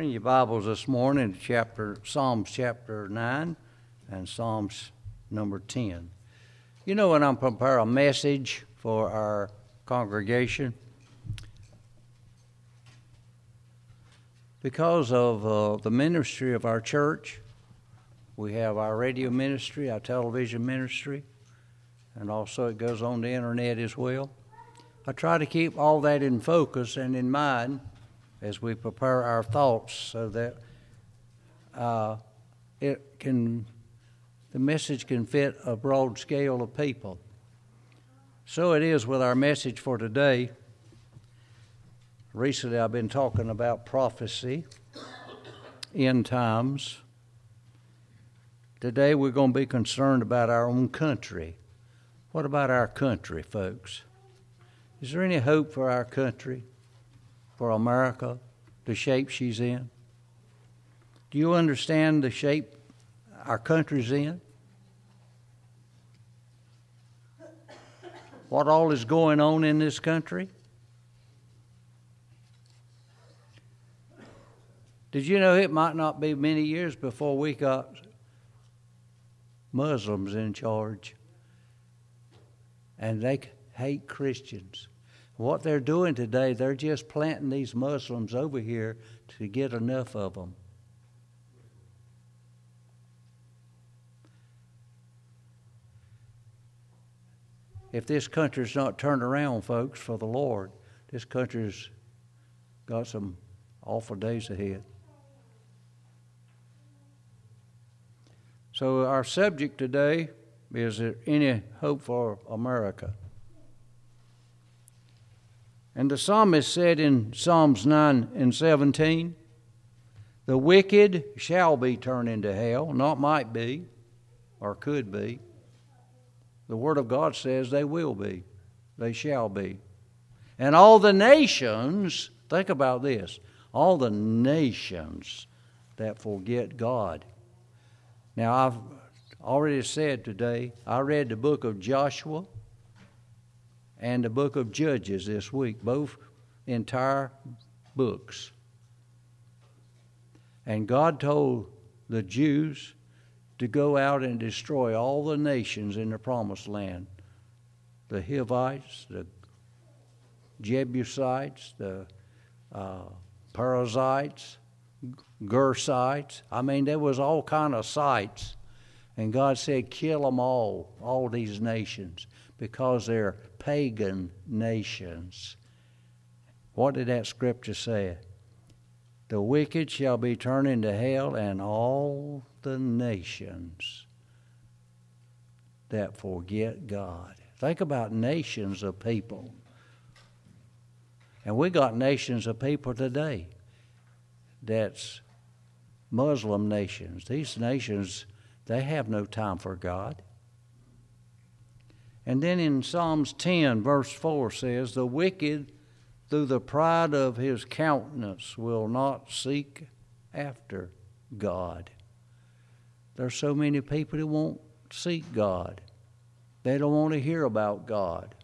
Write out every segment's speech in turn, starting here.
Turn your Bibles this morning to Psalms chapter 9 and Psalms number 10. You know, when I'm preparing a message for our congregation, because of the ministry of our church, we have our radio ministry, our television ministry, and also it goes on the internet as well. I try to keep all that in focus and in mind as we prepare our thoughts so that the message can fit a broad scale of people. So it is with our message for today. Recently I've been talking about prophecy, end times. Today we're going to be concerned about our own country. What about our country, folks? Is there any hope for our country, for America, the shape she's in? Do you understand the shape our country's in? What all is going on in this country? Did you know it might not be many years before we got Muslims in charge? And they hate Christians. What they're doing today, they're just planting these Muslims over here to get enough of them. If this country's not turned around, folks, for the Lord, this country's got some awful days ahead. So our subject today is there any hope for America? And the psalmist said in Psalms 9 and 17, the wicked shall be turned into hell, not might be or could be. The Word of God says they will be, they shall be. And all the nations, think about this, all the nations that forget God. Now, I've already said today, I read the book of Joshua and the book of Judges this week, both entire books. And God told the Jews to go out and destroy all the nations in the promised land. The Hivites, the Jebusites, the Perizzites, Gersites. I mean, there was all kind of sites. And God said, kill them all these nations, because they're pagan nations. What did that scripture say? The wicked shall be turned into hell, and all the nations that forget God. Think about nations of people. And we got nations of people today that's Muslim nations. These nations, they have no time for God. And then in Psalms 10, verse 4 says, the wicked, through the pride of his countenance, will not seek after God. There's so many people who won't seek God. They don't want to hear about God.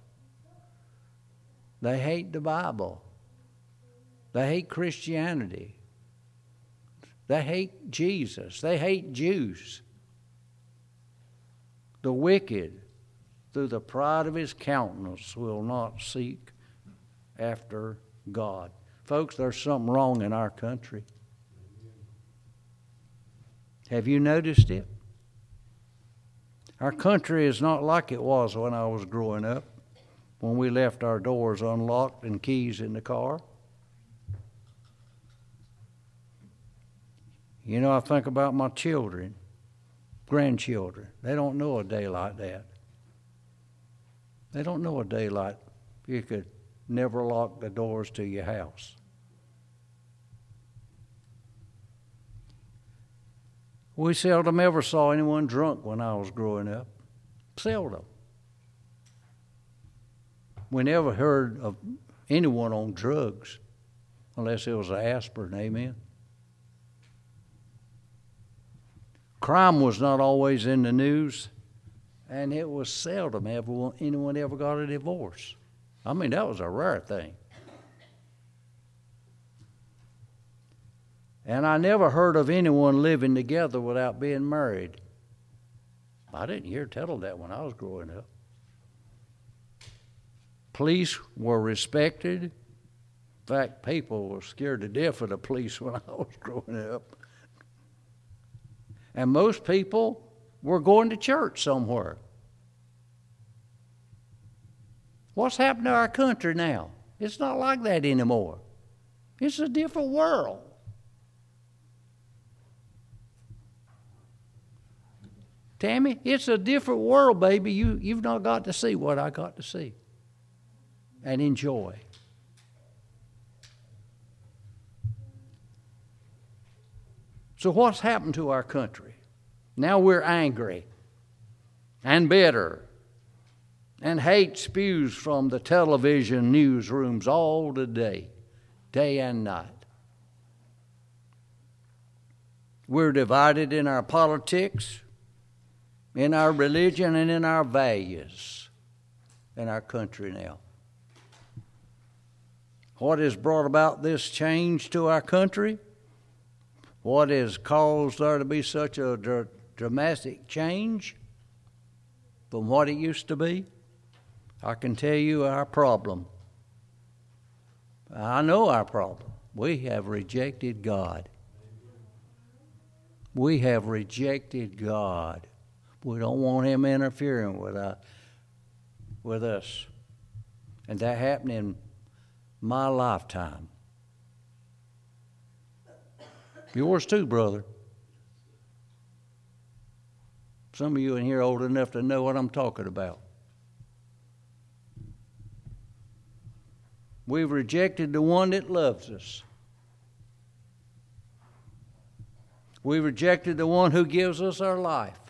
They hate the Bible. They hate Christianity. They hate Jesus. They hate Jews. The wicked, through the pride of his countenance, will not seek after God. Folks, there's something wrong in our country. Have you noticed it? Our country is not like it was when I was growing up, when we left our doors unlocked and keys in the car. You know, I think about my children, grandchildren. They don't know a day like that. They don't know a day like you could never lock the doors to your house. We seldom ever saw anyone drunk when I was growing up. Seldom. We never heard of anyone on drugs unless it was an aspirin, amen? Crime was not always in the news, and it was seldom anyone ever got a divorce. I mean, that was a rare thing. And I never heard of anyone living together without being married. I didn't hear tell of that when I was growing up. Police were respected. In fact, people were scared to death of the police when I was growing up. And most people were going to church somewhere. What's happened to our country now? It's not like that anymore. It's a different world. Tammy, it's a different world, baby. You've not got to see what I got to see and enjoy. So what's happened to our country? Now we're angry and bitter, and hate spews from the television newsrooms all the day and night. We're divided in our politics, in our religion, and in our values in our country now. What has brought about this change to our country? What has caused there to be such a dramatic change from what it used to be? I can tell you our problem. I know our problem. We have rejected God. We have rejected God. We don't want Him interfering with us. And that happened in my lifetime. Yours too, brother. Some of you in here are old enough to know what I'm talking about. We've rejected the one that loves us. We've rejected the one who gives us our life.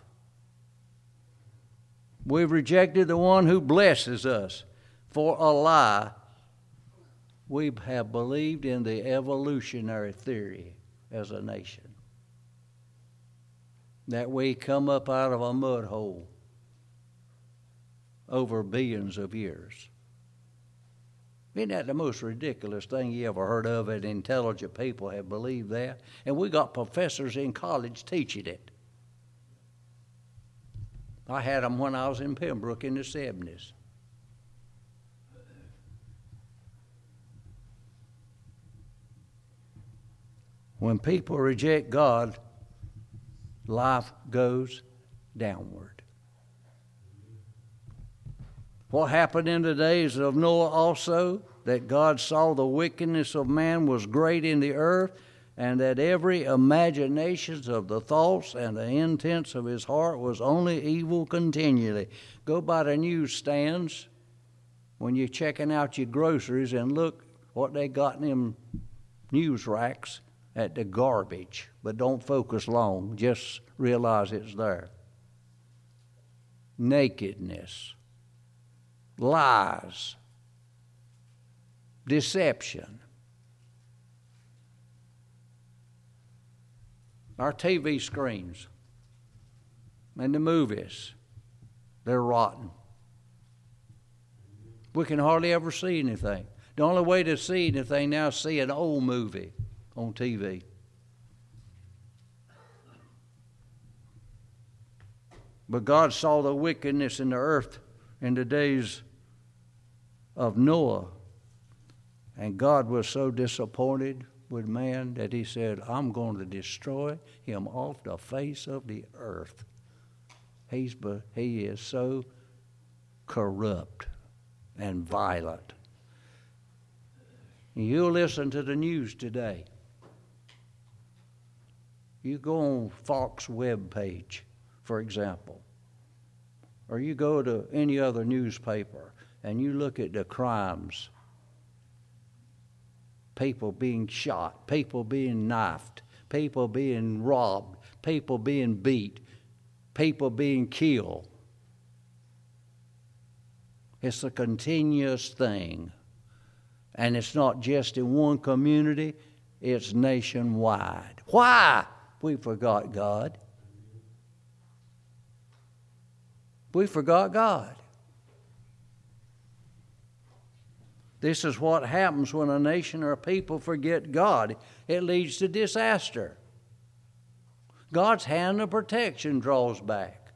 We've rejected the one who blesses us. For a lie, we have believed in the evolutionary theory as a nation. That we come up out of a mud hole over billions of years. Isn't that the most ridiculous thing you ever heard of? And intelligent people have believed that. And we got professors in college teaching it. I had them when I was in Pembroke in the 70s. When people reject God, life goes downward. What happened in the days of Noah also? That God saw the wickedness of man was great in the earth, and that every imagination of the thoughts and the intents of his heart was only evil continually. Go by the newsstands when you're checking out your groceries and look what they got in them news racks at the garbage. But don't focus long. Just realize it's there. Nakedness. Lies. Deception. Our TV screens and the movies, they're rotten. We can hardly ever see anything. The only way to see anything now is see an old movie on TV. But God saw the wickedness in the earth in the days of Noah. And God was so disappointed with man that He said, I'm going to destroy him off the face of the earth. He is so corrupt and violent. You listen to the news today. You go on Fox web page, for example, or you go to any other newspaper and you look at the crimes. People being shot, people being knifed, people being robbed, people being beat, people being killed. It's a continuous thing. And it's not just in one community, it's nationwide. Why? We forgot God. We forgot God. This is what happens when a nation or a people forget God. It leads to disaster. God's hand of protection draws back.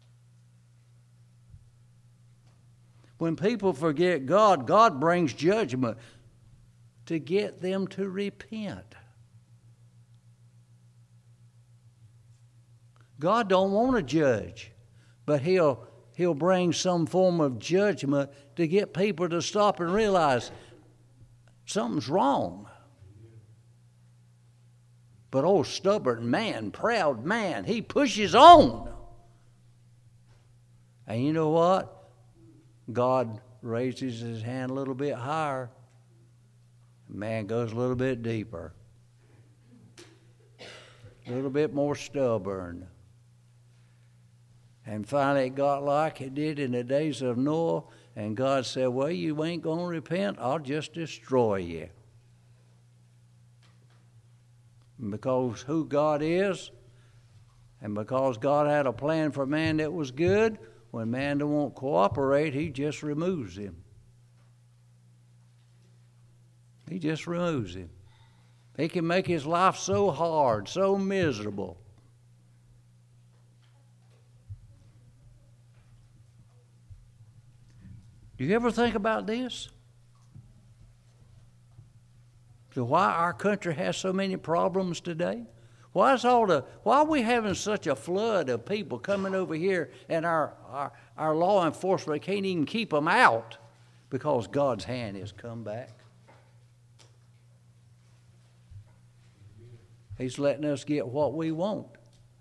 When people forget God, God brings judgment to get them to repent. God don't want to judge, but He'll bring some form of judgment to get people to stop and realize something's wrong. But old stubborn man, proud man, he pushes on. And you know what? God raises his hand a little bit higher. Man goes a little bit deeper. A little bit more stubborn. And finally it got like it did in the days of Noah. And God said, well, you ain't going to repent. I'll just destroy you. And because who God is, and because God had a plan for man that was good, when man don't want to cooperate, He just removes him. He just removes him. He can make his life so hard, so miserable. Do you ever think about this? So why our country has so many problems today? Why are we having such a flood of people coming over here, and our law enforcement can't even keep them out? Because God's hand has come back. He's letting us get what we want.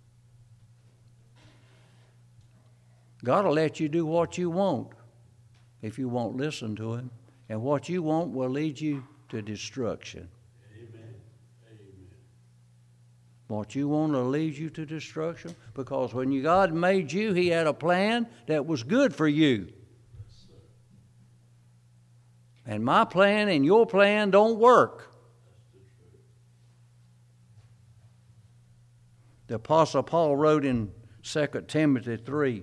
God will let you do what you want if you won't listen to Him. And what you want will lead you to destruction. Amen. Amen. What you want will lead you to destruction, because when God made you, He had a plan that was good for you. Yes, sir. And my plan and your plan don't work. That's the truth. The Apostle Paul wrote in 2 Timothy 3,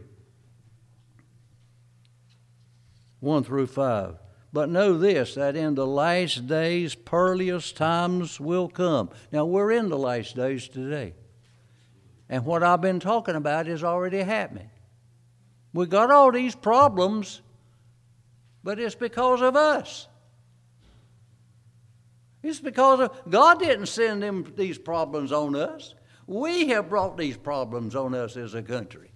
1-5. But know this, that in the last days perilous times will come. Now, we're in the last days today. And what I've been talking about is already happening. We got all these problems, but it's because of us. It's because of God didn't send these problems on us. We have brought these problems on us as a country.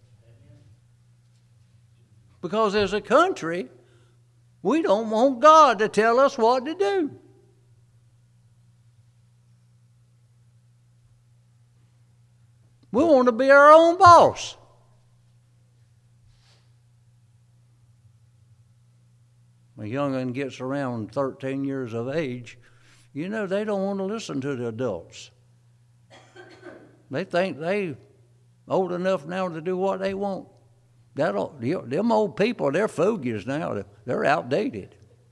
Because as a country, we don't want God to tell us what to do. We want to be our own boss. A young'un gets around 13 years of age, you know, they don't want to listen to the adults. They think they old enough now to do what they want. Them old people, they're fogies now. They're outdated.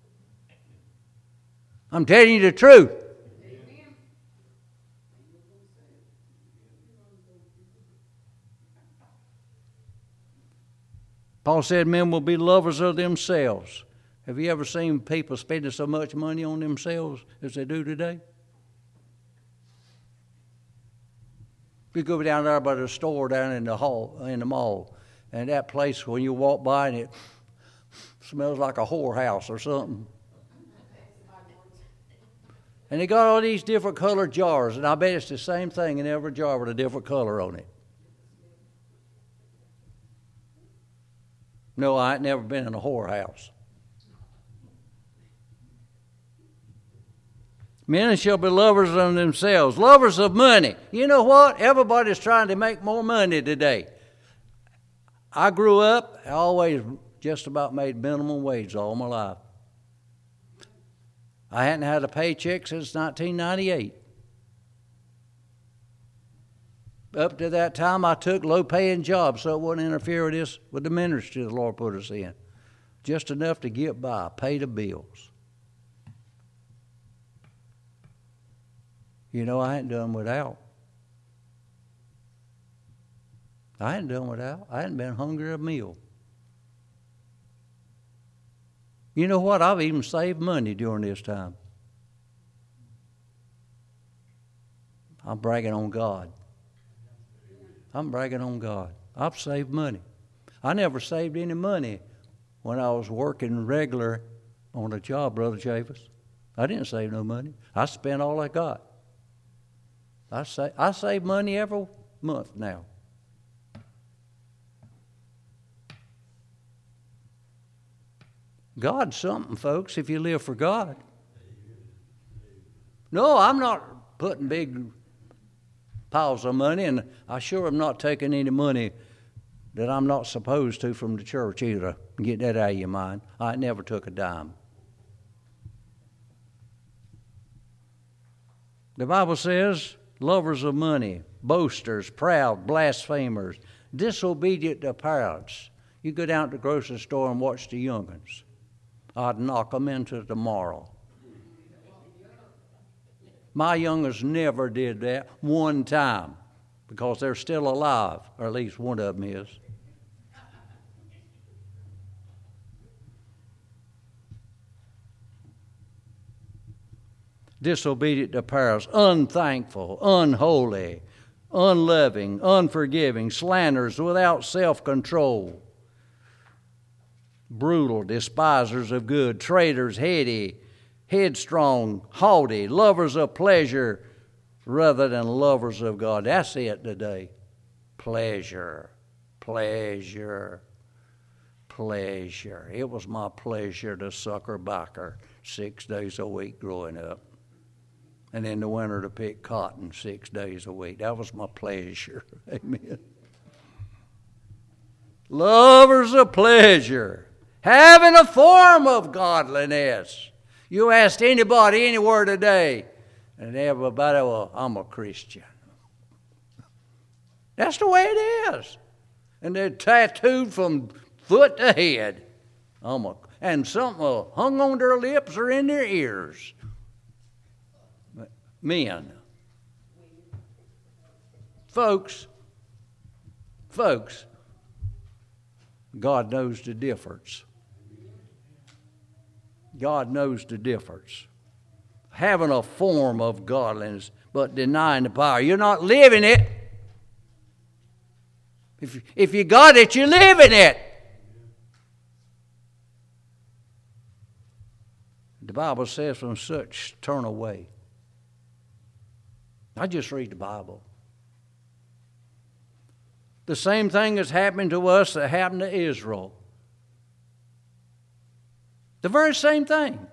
I'm telling you the truth. Amen. Paul said men will be lovers of themselves. Have you ever seen people spending so much money on themselves as they do today? We go down there by the store down in the mall, and that place, when you walk by, and it smells like a whorehouse or something. And they got all these different colored jars, and I bet it's the same thing in every jar with a different color on it. No, I ain't never been in a whorehouse. Men shall be lovers of themselves, lovers of money. You know what? Everybody's trying to make more money today. I grew up, I always just about made minimum wage all my life. I hadn't had a paycheck since 1998. Up to that time, I took low-paying jobs so it wouldn't interfere with the ministry the Lord put us in. Just enough to get by, pay the bills. You know, I ain't done without. I ain't done without. I hadn't been hungry a meal. You know what? I've even saved money during this time. I'm bragging on God. I'm bragging on God. I've saved money. I never saved any money when I was working regular on a job, Brother Chavis. I didn't save no money. I spent all I got. I save money every month now. God's something, folks, if you live for God. No, I'm not putting big piles of money, and I sure am not taking any money that I'm not supposed to from the church either. Get that out of your mind. I never took a dime. The Bible says, lovers of money, boasters, proud, blasphemers, disobedient to parents. You go down to the grocery store and watch the young'uns. I'd knock them into tomorrow. My young'uns never did that one time because they're still alive, or at least one of them is. Disobedient to parents, unthankful, unholy, unloving, unforgiving, slanderers, without self-control, brutal, despisers of good, traitors, heady, headstrong, haughty, lovers of pleasure rather than lovers of God. That's it today. Pleasure, pleasure, pleasure. It was my pleasure to sucker backer 6 days a week growing up. And in the winter to pick cotton 6 days a week. That was my pleasure. Amen. Lovers of pleasure, having a form of godliness. You ask anybody anywhere today, and everybody, well, I'm a Christian. That's the way it is. And they're tattooed from foot to head. And something hung on their lips or in their ears. Men. Folks, God knows the difference. God knows the difference. Having a form of godliness, but denying the power. You're not living it. If you got it, you're living it. The Bible says from such turn away. I just read the Bible. The same thing is happening to us that happened to Israel. The very same thing.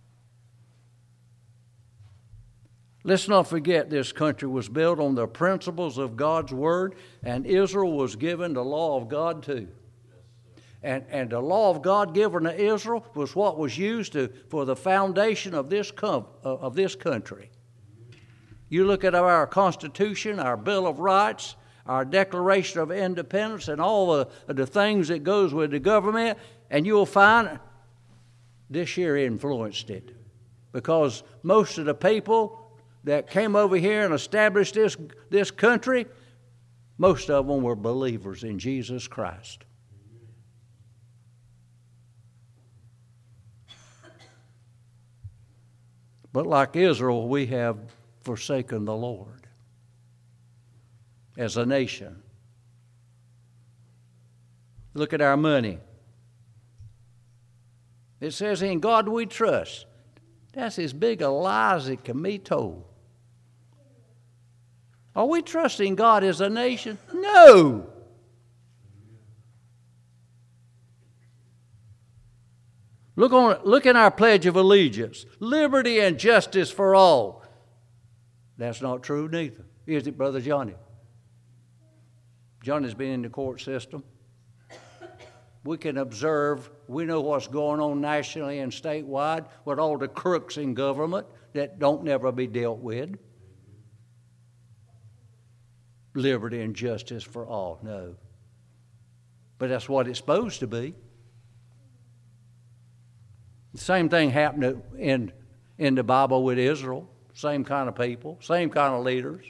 Let's not forget this country was built on the principles of God's Word, and Israel was given the law of God too. And the law of God given to Israel was what was used for the foundation of this country. You look at our Constitution, our Bill of Rights, our Declaration of Independence, and all the things that goes with the government, and you'll find this year influenced it. Because most of the people that came over here and established this country, most of them were believers in Jesus Christ. But like Israel, we have forsaken the Lord as a nation. Look at our money. It says, in God we trust. That's as big a lie as it can be told. Are we trusting God as a nation? No. Look in our Pledge of Allegiance. Liberty and justice for all. That's not true neither. Is it, Brother Johnny? Johnny's been in the court system. We can observe, we know what's going on nationally and statewide with all the crooks in government that don't never be dealt with. Liberty and justice for all, no. But that's what it's supposed to be. The same thing happened in the Bible with Israel. Same kind of people, same kind of leaders.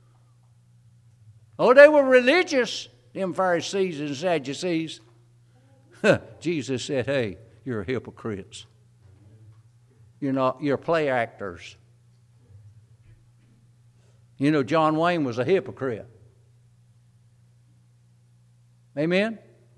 Oh, they were religious, them Pharisees and Sadducees. Jesus said, hey, you're hypocrites. You're play actors. John Wayne was a hypocrite. Amen?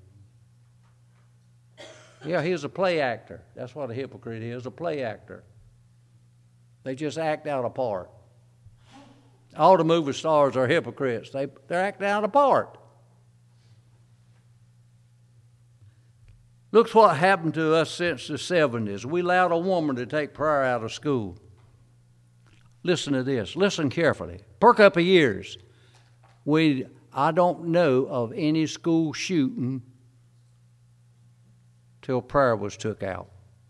Yeah, he was a play actor. That's what a hypocrite is, a play actor. They just act out a part. All the movie stars are hypocrites. They're acting out a part. Look what happened to us since the 70s. We allowed a woman to take prayer out of school. Listen to this. Listen carefully. Perk up your ears. I don't know of any school shooting till prayer was took out.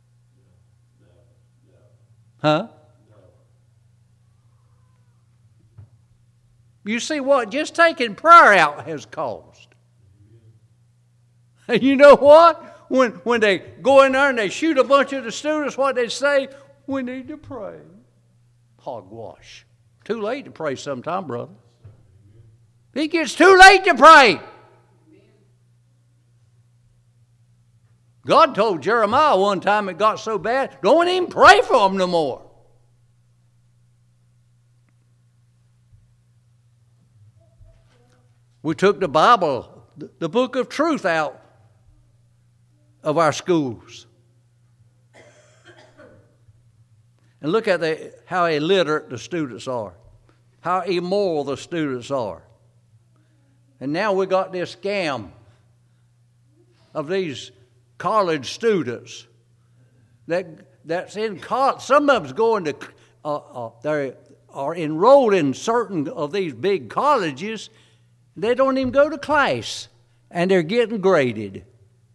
Huh? You see what just taking prayer out has caused. And you know what? When they go in there and they shoot a bunch of the students, what they say? We need to pray. Hogwash. Too late to pray sometime, brother. It gets too late to pray. God told Jeremiah one time it got so bad, don't even pray for them no more. We took the Bible, the book of truth, out of our schools. And look at how illiterate the students are, how immoral the students are. And now we got this scam of these college students that's in college. Some of them's going to, they are enrolled in certain of these big colleges. They don't even go to class, and they're getting graded.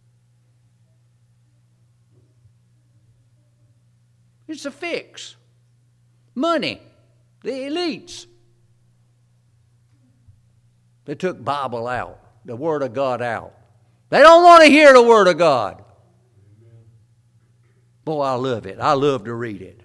It's a fix. Money. The elites. They took Bible out, the Word of God out. They don't want to hear the Word of God. Boy, I love it. I love to read it.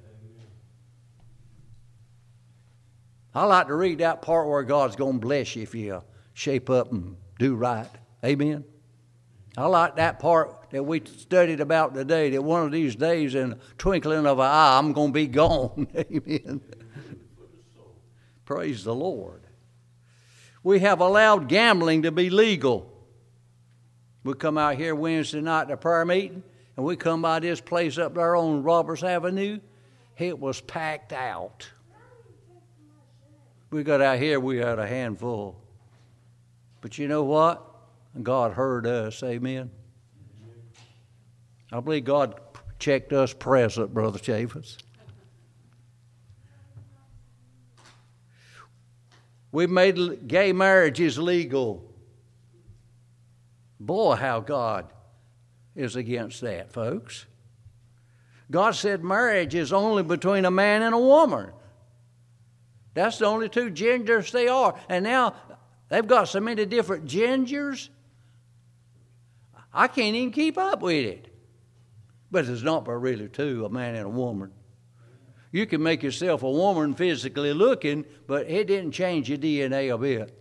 I like to read that part where God's going to bless you if you shape up and do right. Amen? I like that part that we studied about today, that one of these days in a twinkling of an eye, I'm going to be gone. Amen? Praise the Lord. We have allowed gambling to be legal. We come out here Wednesday night to prayer meeting, and we come by this place up there on Roberts Avenue. It was packed out. We got out here, we had a handful. But you know what? God heard us, amen? I believe God checked us present, Brother Chavis. We've made gay marriages legal. Boy, how God is against that, folks. God said marriage is only between a man and a woman. That's the only two genders they are. And now they've got so many different genders, I can't even keep up with it. But it's not but really two, a man and a woman. You can make yourself a woman physically looking, but it didn't change your DNA a bit.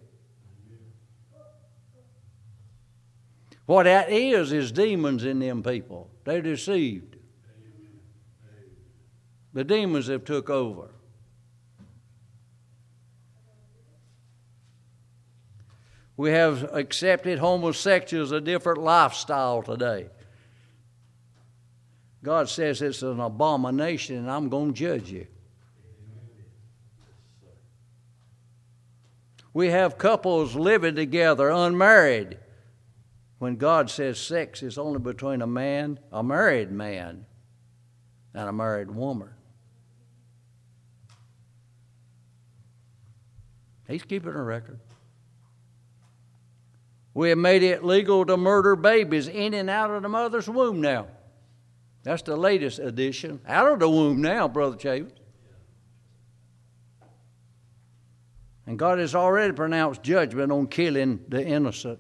What that is demons in them people. They're deceived. The demons have took over. We have accepted homosexuals a different lifestyle today. God says it's an abomination and I'm going to judge you. We have couples living together unmarried when God says sex is only between a married man, and a married woman. He's keeping a record. We have made it legal to murder babies in and out of the mother's womb now. That's the latest edition. Out of the womb now, Brother Chavis. And God has already pronounced judgment on killing the innocent.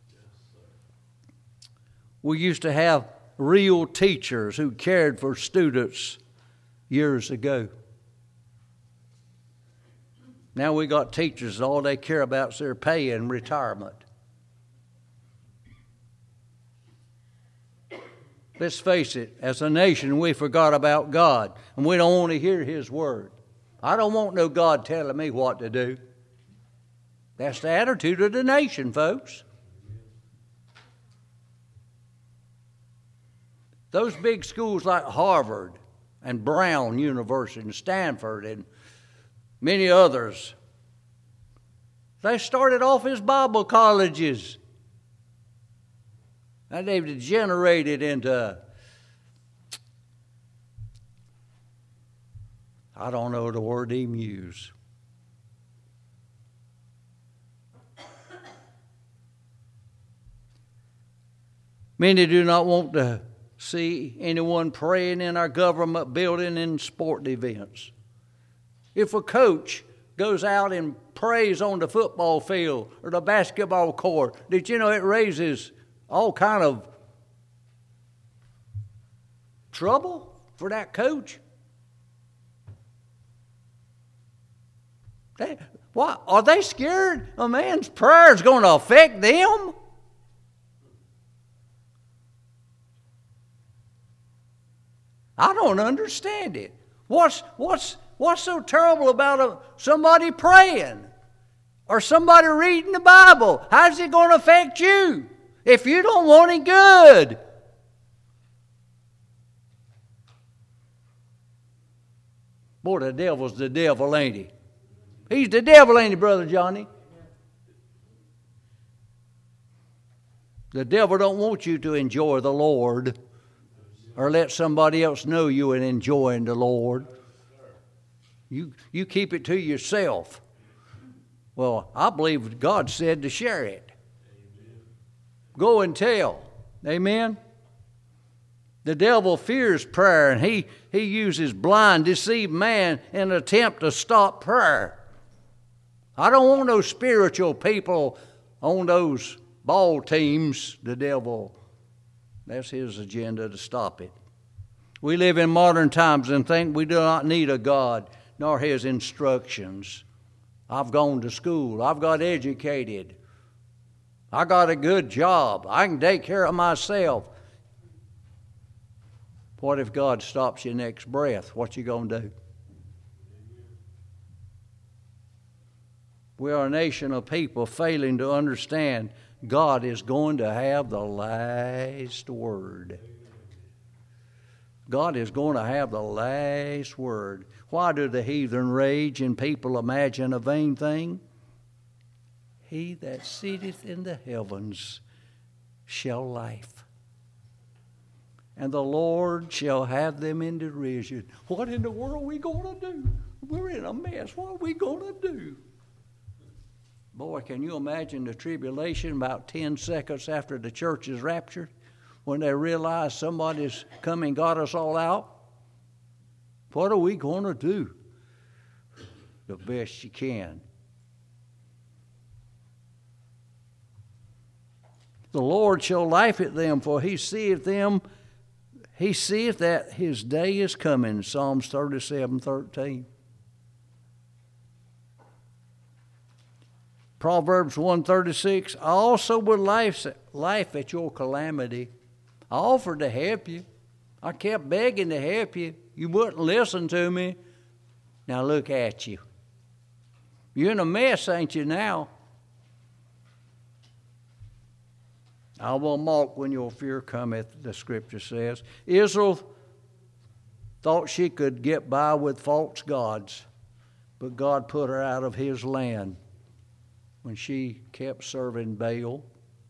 We used to have real teachers who cared for students years ago. Now we got teachers, all they care about is their pay and retirement. Let's face it, as a nation, we forgot about God, and we don't want to hear His word. I don't want no God telling me what to do. That's the attitude of the nation, folks. Those big schools like Harvard and Brown University and Stanford and many others, they started off as Bible colleges. And they've degenerated into, I don't know the word to even use. Many do not want to see anyone praying in our government building and sport events. If a coach goes out and prays on the football field or the basketball court, did you know it raises all kind of trouble for that coach? What? Are they scared a man's prayer is going to affect them? I don't understand it. What's so terrible about somebody praying or somebody reading the Bible? How's it going to affect you if you don't want it good? Boy, the devil's the devil, ain't he? He's the devil, ain't he, Brother Johnny? The devil don't want you to enjoy the Lord or let somebody else know you are enjoying the Lord. You keep it to yourself. Well, I believe God said to share it. Go and tell. Amen? The devil fears prayer, and he uses blind, deceived man in an attempt to stop prayer. I don't want no spiritual people on those ball teams. The devil, that's his agenda to stop it. We live in modern times and think we do not need a God nor His instructions. I've gone to school. I've got educated. I got a good job. I can take care of myself. What if God stops your next breath? What you going to do? We are a nation of people failing to understand God is going to have the last word. God is going to have the last word. Why do the heathen rage and people imagine a vain thing? He that sitteth in the heavens shall laugh, and the Lord shall have them in derision. What in the world are we going to do? We're in a mess. What are we going to do? Boy, can you imagine the tribulation about 10 seconds after the church is raptured when they realize somebody's come and got us all out? What are we going to do? The best you can. The Lord shall laugh at them, for He seeth that His day is coming. Psalms 37:13. Proverbs 1:36, I also would laugh at your calamity. I offered to help you. I kept begging to help you. You wouldn't listen to me. Now look at you. You're in a mess, ain't you now? I will mock when your fear cometh, the Scripture says. Israel thought she could get by with false gods, but God put her out of His land when she kept serving Baal.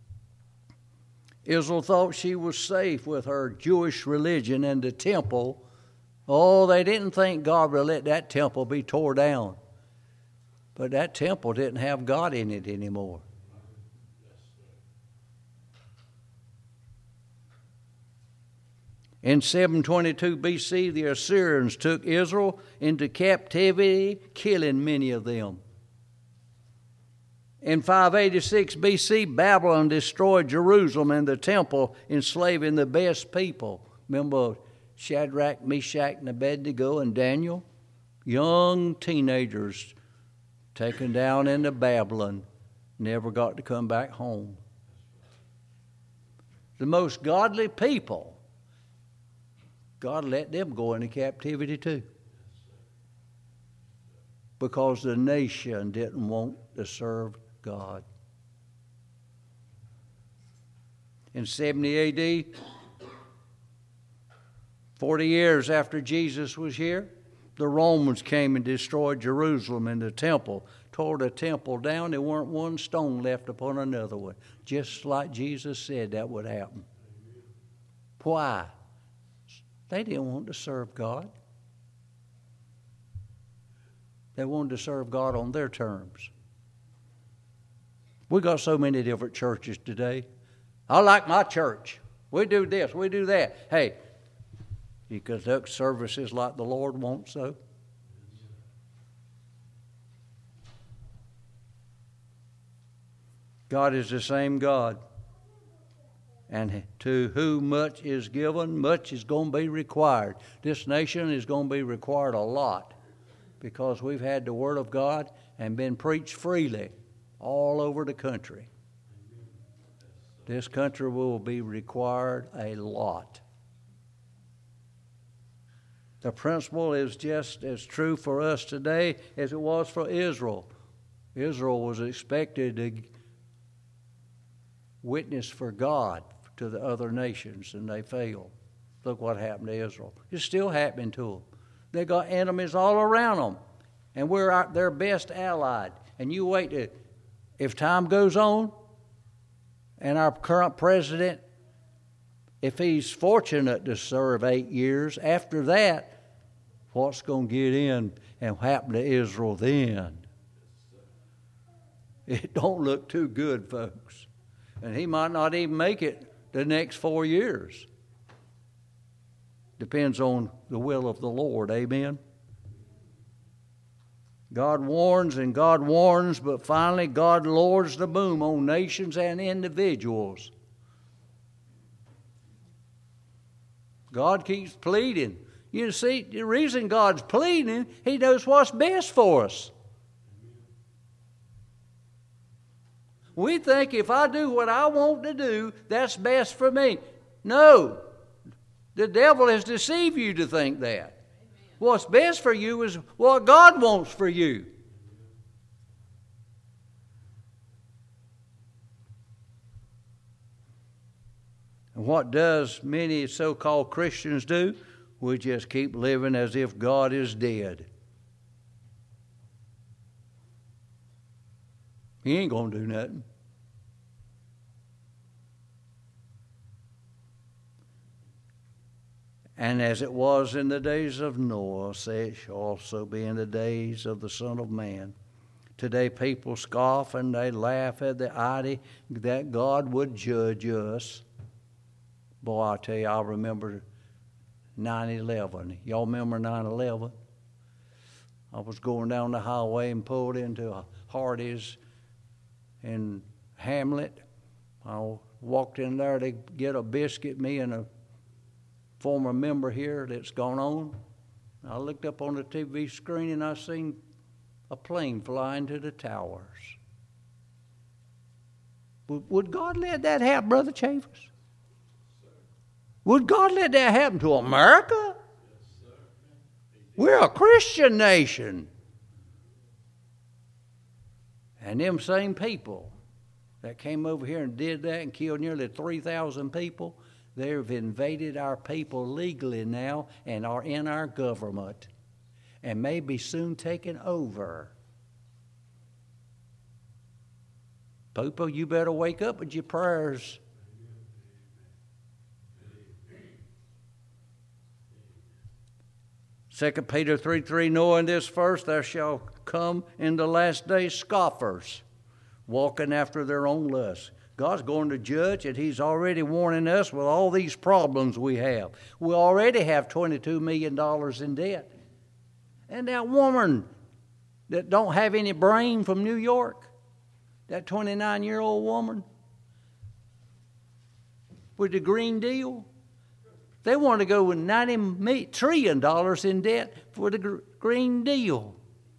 Israel thought she was safe with her Jewish religion and the temple. Oh, they didn't think God would let that temple be tore down. But that temple didn't have God in it anymore. In 722 BC, the Assyrians took Israel into captivity, killing many of them. In 586 BC, Babylon destroyed Jerusalem and the temple, enslaving the best people. Remember Shadrach, Meshach, and Abednego and Daniel? Young teenagers taken down into Babylon, never got to come back home. The most godly people God let them go into captivity too. Because the nation didn't want to serve God. In 70 A.D., 40 years after Jesus was here, the Romans came and destroyed Jerusalem and the temple, tore the temple down. There weren't one stone left upon another one, just like Jesus said that would happen. Why? They didn't want to serve God. They wanted to serve God on their terms. We got so many different churches today. I like my church. We do this, we do that. Hey, you conduct services like the Lord wants so. God is the same God. And to whom much is given, much is going to be required. This nation is going to be required a lot because we've had the Word of God and been preached freely all over the country. This country will be required a lot. The principle is just as true for us today as it was for Israel. Israel was expected to witness for God to the other nations, and they failed. Look what happened to Israel. It's still happening to them. They got enemies all around them, and we're their best allied. And you wait, if time goes on, and our current president, if he's fortunate to serve 8 years, after that, what's going to get in and happen to Israel then? It don't look too good, folks. And he might not even make it the next 4 years. Depends on the will of the Lord. Amen. God warns and God warns, but finally God lowers the boom on nations and individuals. God keeps pleading. You see, the reason God's pleading, He knows what's best for us. We think if I do what I want to do, that's best for me. No. The devil has deceived you to think that. What's best for you is what God wants for you. And what does many so-called Christians do? We just keep living as if God is dead. He ain't going to do nothing. And as it was in the days of Noah, so it shall also be in the days of the Son of Man. Today people scoff and they laugh at the idea that God would judge us. Boy, I tell you, I remember 9/11. Y'all remember 9/11? I was going down the highway and pulled into Hardee's in Hamlet. I walked in there to get a biscuit, me and a former member here that's gone on. I looked up on the TV screen and I seen a plane flying to the towers. Would God let that happen, Brother Chaffers? Would God let that happen to America? We're a Christian nation. And them same people that came over here and did that and killed nearly 3,000 people, they've invaded our people legally now and are in our government and may be soon taken over. People, you better wake up with your prayers. Second Peter 3:3, knowing this first, there shall come in the last days scoffers, walking after their own lusts. God's going to judge, and He's already warning us with all these problems we have. We already have $22 million in debt. And that woman that don't have any brain from New York, that 29-year-old woman with the Green Deal, they want to go with $90 trillion in debt for the Green Deal.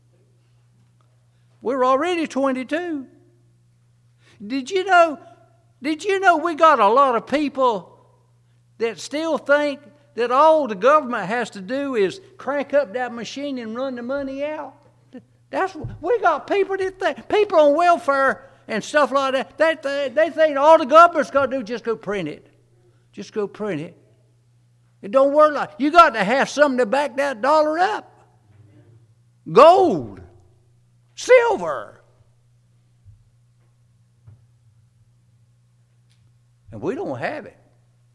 We're already 22. Did you know we got a lot of people that still think that all the government has to do is crank up that machine and run the money out? We got people that think, people on welfare and stuff like that, they think all the government's got to do is just go print it. Just go print it. It don't work like, you got to have something to back that dollar up. Gold, silver. And we don't have it.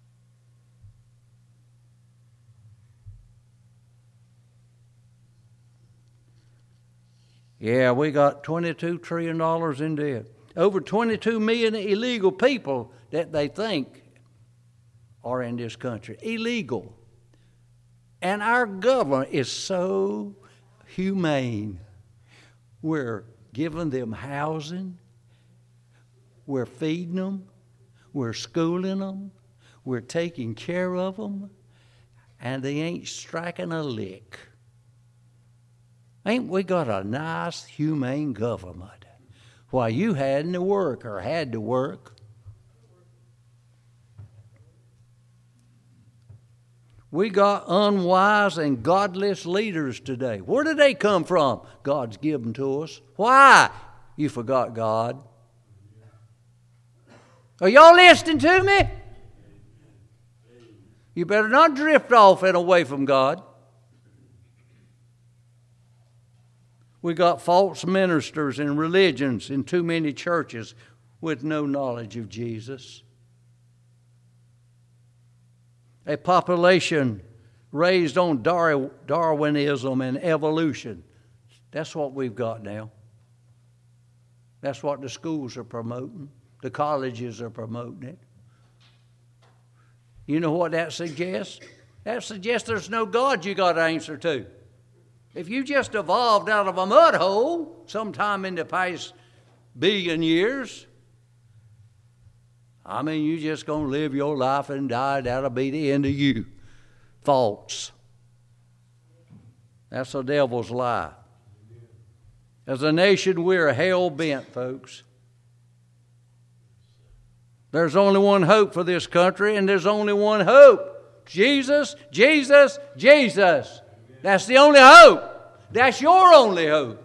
Yeah, we got $22 trillion in debt. Over 22 million illegal people that they think are in this country. Illegal. And our government is so humane. We're giving them housing. We're feeding them. We're schooling them. We're taking care of them. And they ain't striking a lick. Ain't we got a nice, humane government? While you hadn't to work or had to work. We got unwise and godless leaders today. Where did they come from? God's given to us. Why? You forgot God. Are y'all listening to me? You better not drift off and away from God. We got false ministers and religions in too many churches with no knowledge of Jesus. A population raised on Darwinism and evolution. That's what we've got now. That's what the schools are promoting. The colleges are promoting it. You know what that suggests? That suggests there's no God you got to answer to. If you just evolved out of a mud hole sometime in the past billion years, I mean, you just going to live your life and die. That'll be the end of you. False. That's the devil's lie. As a nation, we're hell-bent, folks. There's only one hope for this country, and there's only one hope. Jesus, Jesus, Jesus. That's the only hope. That's your only hope.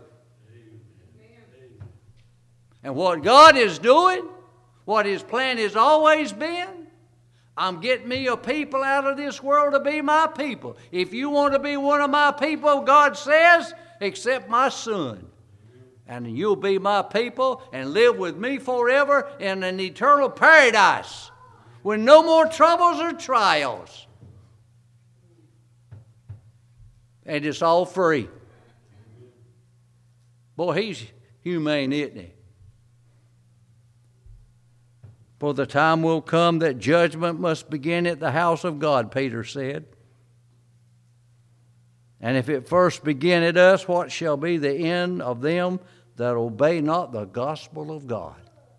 And what God is doing, what His plan has always been, I'm getting me a people out of this world to be my people. If you want to be one of my people, God says, accept my Son. And you'll be my people and live with me forever in an eternal paradise with no more troubles or trials. And it's all free. Boy, He's humane, isn't He? For the time will come that judgment must begin at the house of God, Peter said. And if it first begin at us, what shall be the end of them that obey not the gospel of God?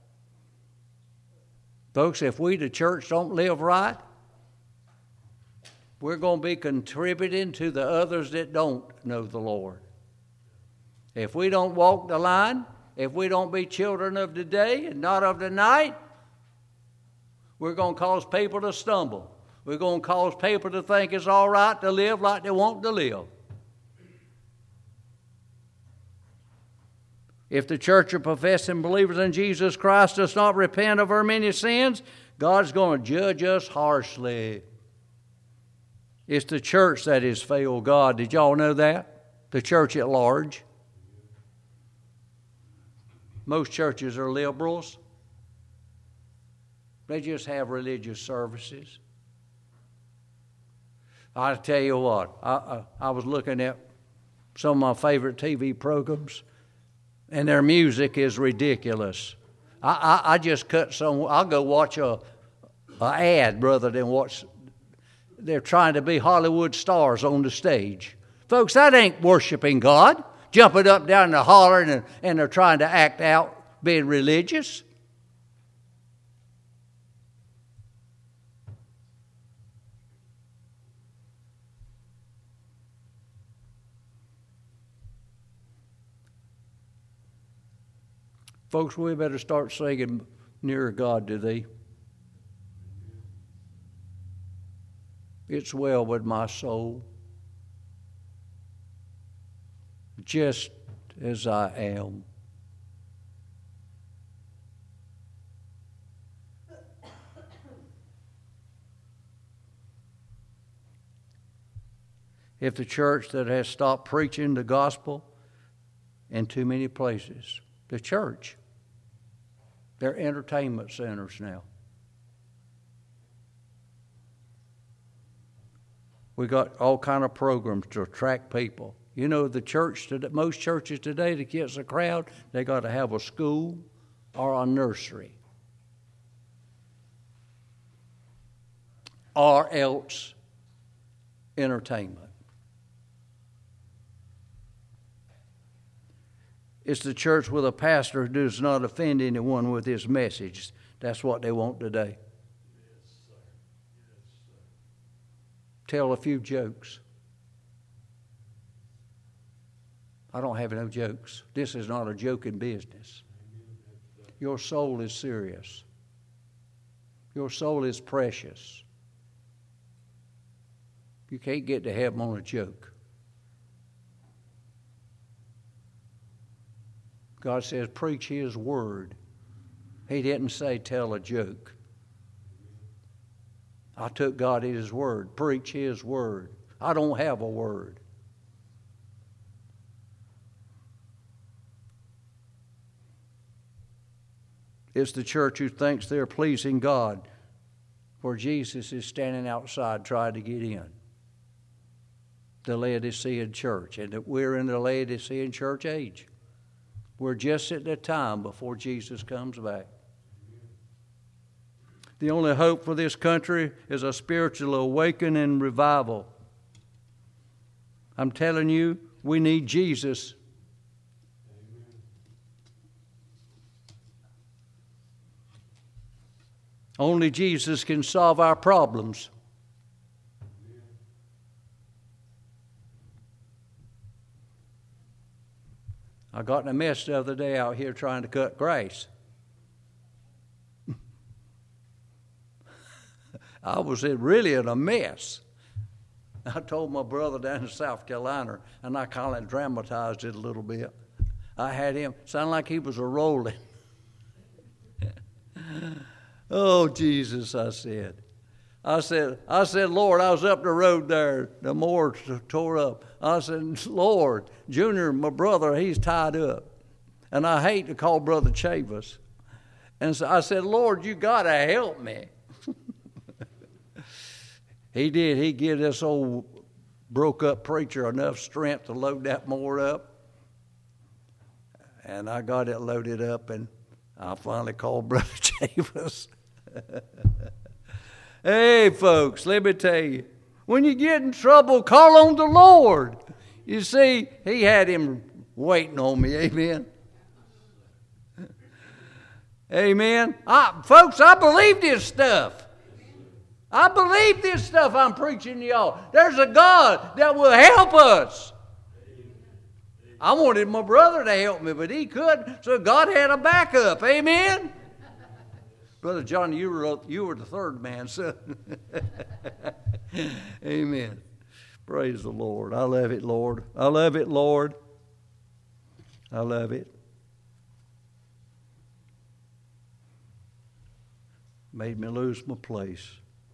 Folks, if we, the church, don't live right, we're going to be contributing to the others that don't know the Lord. If we don't walk the line, if we don't be children of the day and not of the night, we're going to cause people to stumble. We're going to cause people to think it's all right to live like they want to live. If the church of professing believers in Jesus Christ does not repent of her many sins, God's going to judge us harshly. It's the church that has failed God. Did y'all know that? The church at large. Most churches are liberals. They just have religious services. I tell you what, I was looking at some of my favorite TV programs, and their music is ridiculous. I just cut some. I'll go watch a ad rather than watch. They're trying to be Hollywood stars on the stage. Folks, that ain't worshiping God. Jumping up, down, and hollering, and they're trying to act out being religious. Folks, we better start singing Nearer God to Thee. It's well with my soul, just as I am. If the church that has stopped preaching the gospel in too many places, the church, they're entertainment centers now. We got all kind of programs to attract people. You know, the church, most churches today that gets a crowd, they got to have a school or a nursery, or else entertainment. It's the church with a pastor who does not offend anyone with his message. That's what they want today. Yes, sir. Yes, sir. Tell a few jokes. I don't have no jokes. This is not a joking business. Your soul is serious. Your soul is precious. You can't get to heaven on a joke. God says, preach His word. He didn't say tell a joke. I took God at His word. Preach His word. I don't have a word. It's the church who thinks they're pleasing God, where Jesus is standing outside trying to get in. The Laodicean church, and that we're in the Laodicean church age. We're just at the time before Jesus comes back. The only hope for this country is a spiritual awakening and revival. I'm telling you, we need Jesus. Only Jesus can solve our problems. I got in a mess the other day out here trying to cut grass. I was really in a mess. I told my brother down in South Carolina, and I kind of dramatized it a little bit. I had him sound like he was a rolling. Oh, Jesus, I said. I said, Lord, I was up the road there. The mower tore up. I said, Lord, Junior, my brother, he's tied up. And I hate to call Brother Chavis. And so I said, Lord, you got to help me. He did. He gave this old broke-up preacher enough strength to load that mower up. And I got it loaded up, and I finally called Brother Chavis. Hey, folks, let me tell you, when you get in trouble, call on the Lord. You see, He had him waiting on me. Amen. Amen. Folks, I believe this stuff. I believe this stuff I'm preaching to y'all. There's a God that will help us. I wanted my brother to help me, but he couldn't, so God had a backup. Amen. Brother John, you were the third man, son. Amen. Praise the Lord. I love it, Lord. I love it, Lord. I love it. Made me lose my place.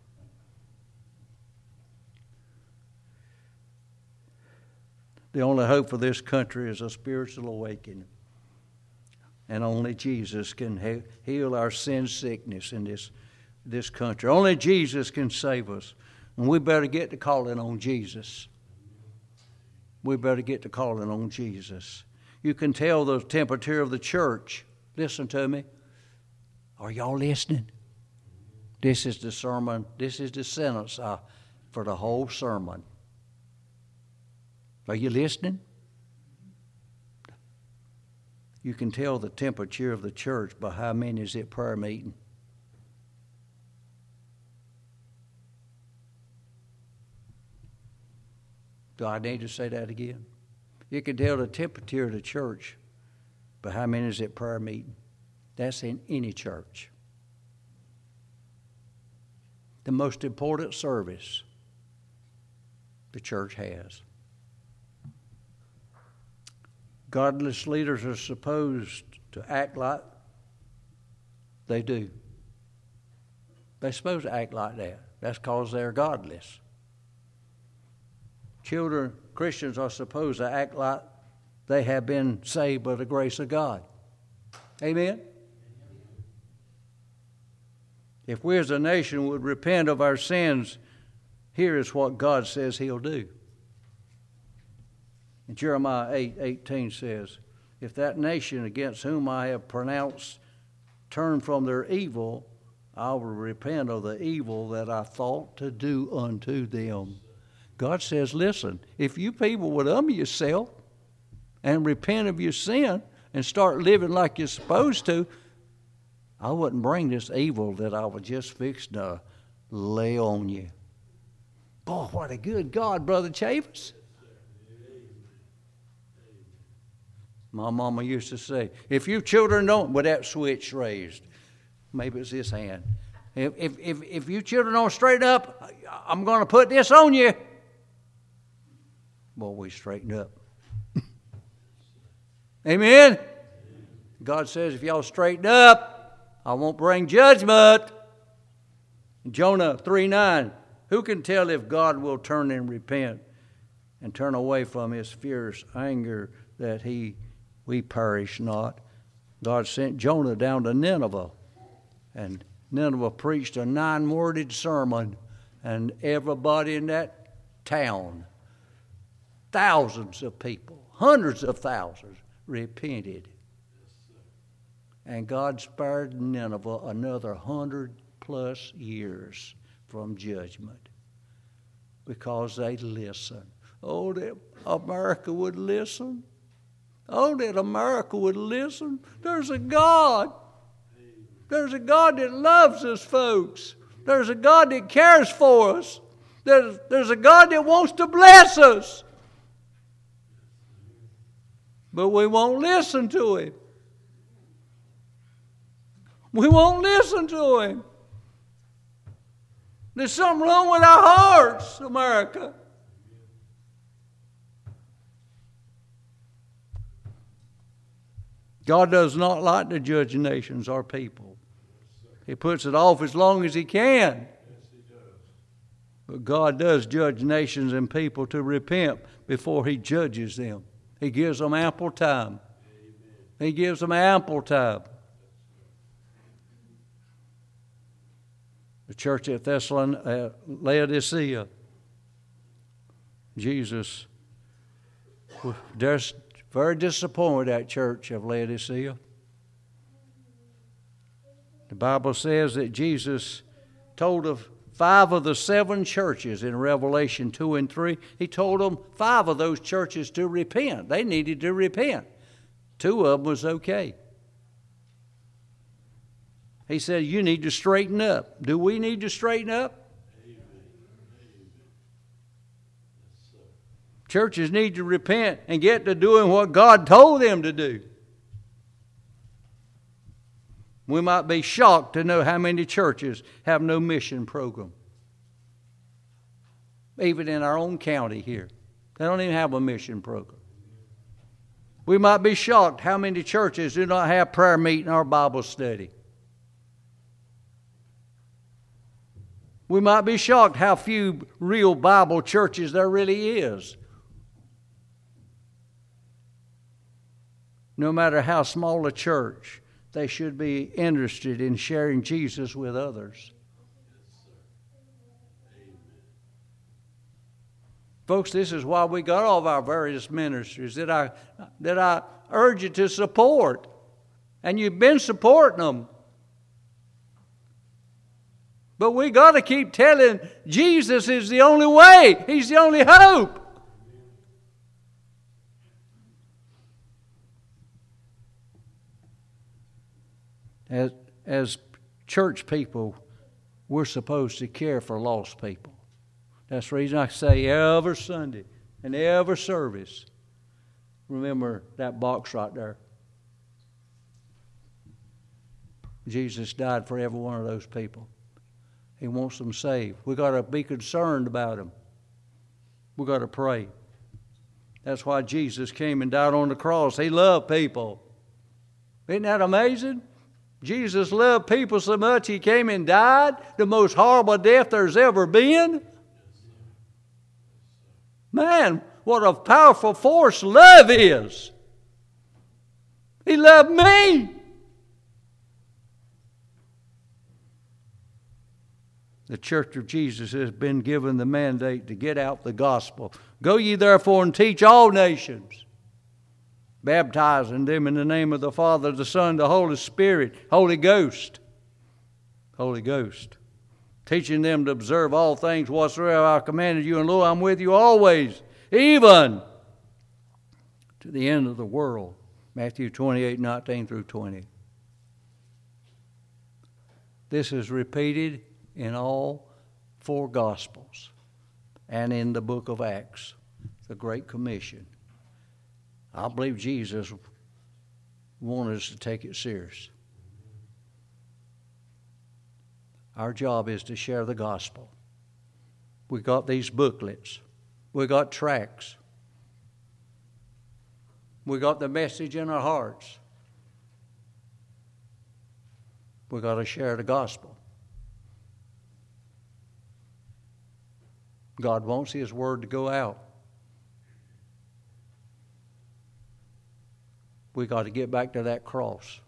The only hope for this country is a spiritual awakening. And only Jesus can heal our sin sickness in this country. Only Jesus can save us. And we better get to calling on Jesus. We better get to calling on Jesus. You can tell the temperature of the church. Listen to me. Are y'all listening? This is the sermon. This is the sentence for the whole sermon. Are you listening? You can tell the temperature of the church by how many is at prayer meeting. Do I need to say that again? You can tell the temperature of the church by how many is at prayer meeting. That's in any church. The most important service The church has. Godless leaders are supposed to act like they do. They're supposed to act like that. That's because they're godless. Christians are supposed to act like they have been saved by the grace of God. Amen? If we as a nation would repent of our sins, here is what God says He'll do. And Jeremiah 8:18 says, if that nation against whom I have pronounced turn from their evil, I will repent of the evil that I thought to do unto them. God says, listen, if you people would humble yourself and repent of your sin and start living like you're supposed to, I wouldn't bring this evil that I was just fixing to lay on you. Boy, what a good God, Brother Chavis. My mama used to say, if you children don't, with that switch raised, maybe it's this hand. If you children don't straighten up, I'm going to put this on you. Boy, we straighten up. Amen? God says, if y'all straighten up, I won't bring judgment. Jonah 3:9, who can tell if God will turn and repent and turn away from His fierce anger that we perish not? God sent Jonah down to Nineveh, and Nineveh preached a 9-worded sermon, and everybody in that town, thousands of people, hundreds of thousands, repented. And God spared Nineveh another 100+ years from judgment because they listened. Oh, that America would listen. Oh, that America would listen. There's a God. There's a God that loves us, folks. There's a God that cares for us. There's a God that wants to bless us. But we won't listen to Him. We won't listen to Him. There's something wrong with our hearts, America. God does not like to judge nations or people. He puts it off as long as He can. But God does judge nations and people to repent before He judges them. He gives them ample time. He gives them ample time. The church at Laodicea, Jesus was just very disappointed at church of Laodicea. The Bible says that Jesus told of 5 of the 7 churches in Revelation 2 and 3. He told them 5 of those churches to repent. They needed to repent. 2 of them was okay. He said, you need to straighten up. Do we need to straighten up? Amen. Churches need to repent and get to doing what God told them to do. We might be shocked to know how many churches have no mission program. Even in our own county here. They don't even have a mission program. We might be shocked how many churches do not have prayer meeting or Bible study. We might be shocked how few real Bible churches there really is. No matter how small a church, they should be interested in sharing Jesus with others. Folks, this is why we got all of our various ministries that I urge you to support. And you've been supporting them. But we got to keep telling Jesus is the only way. He's the only hope. As church people, we're supposed to care for lost people. That's the reason I say every Sunday and every service, remember that box right there. Jesus died for every one of those people. He wants them saved. We've got to be concerned about them. We've got to pray. That's why Jesus came and died on the cross. He loved people. Isn't that amazing? Jesus loved people so much He came and died, the most horrible death there's ever been. Man, what a powerful force love is. He loved me. The Church of Jesus has been given the mandate to get out the gospel. Go ye therefore and teach all nations, baptizing them in the name of the Father, the Son, the Holy Spirit, Holy Ghost. Holy Ghost. Teaching them to observe all things whatsoever I commanded you, and lo, I'm with you always, even to the end of the world. Matthew 28:19 through 20. This is repeated in all four Gospels and in the book of Acts, the Great Commission. I believe Jesus wanted us to take it serious. Our job is to share the gospel. We got these booklets. We got tracts. We got the message in our hearts. We got to share the gospel. God wants His word to go out. We got to get back to that cross.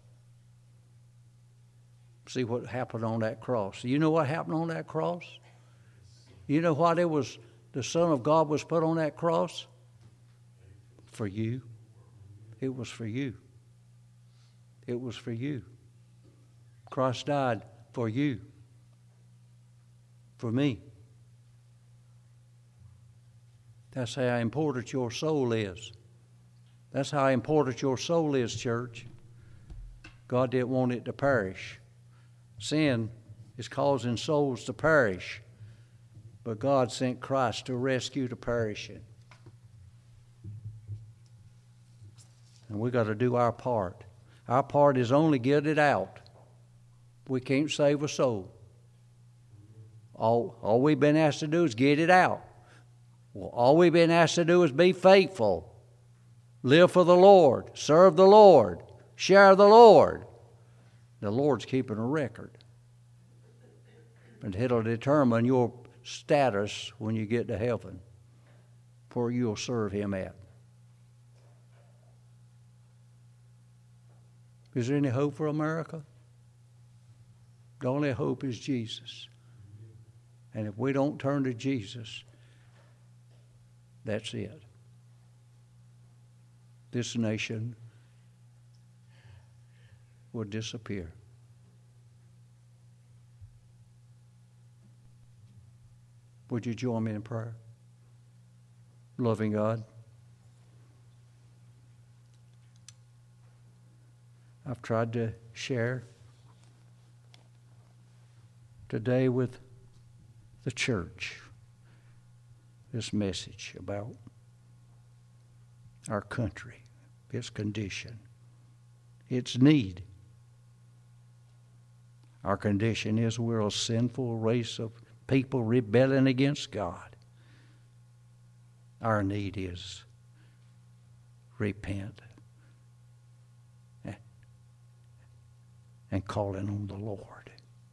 See what happened on that cross. You know what happened on that cross? You know why the Son of God was put on that cross? For you. It was for you. It was for you. Christ died for you. For me. That's how important your soul is. That's how important your soul is, church. God didn't want it to perish. Sin is causing souls to perish. But God sent Christ to rescue the perishing. And we got to do our part. Our part is only get it out. We can't save a soul. All we've been asked to do is get it out. Well, all we've been asked to do is be faithful. Live for the Lord. Serve the Lord. Share the Lord. The Lord's keeping a record. And it'll determine your status when you get to heaven, where you'll serve Him at. Is there any hope for America? The only hope is Jesus. And if we don't turn to Jesus, that's it. This nation will disappear. Would you join me in prayer? Loving God, I've tried to share today with the church this message about our country, its condition, its need. Our condition is we're a sinful race of people rebelling against God. Our need is repent and calling on the Lord.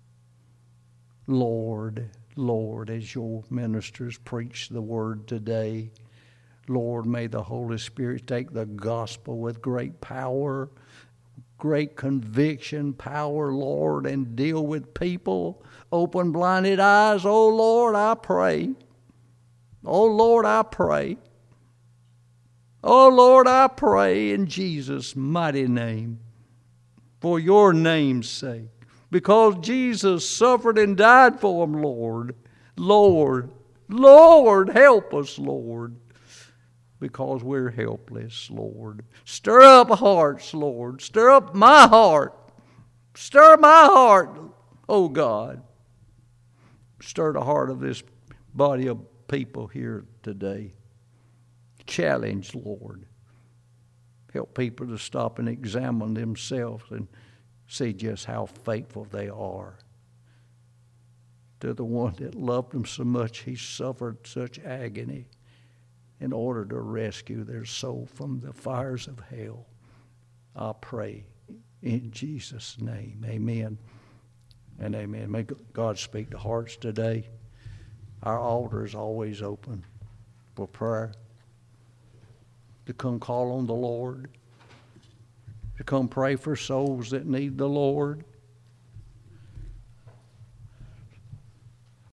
Lord, Lord, as your ministers preach the word today, Lord, may the Holy Spirit take the gospel with great power, great conviction, power, Lord, and deal with people. Open blinded eyes, oh Lord, I pray. Oh Lord, I pray. Oh Lord, I pray in Jesus' mighty name, for your name's sake, because Jesus suffered and died for them, Lord. Lord, Lord, help us, Lord, because we're helpless, Lord. Stir up hearts, Lord. Stir up my heart. Stir my heart, oh God. Stir the heart of this body of people here today. Challenge, Lord. Help people to stop and examine themselves and see just how faithful they are to the one that loved them so much he suffered such agony in order to rescue their soul from the fires of hell. I pray in Jesus' name. Amen and amen. May God speak to hearts today. Our altar is always open for prayer, to come call on the Lord, to come pray for souls that need the Lord.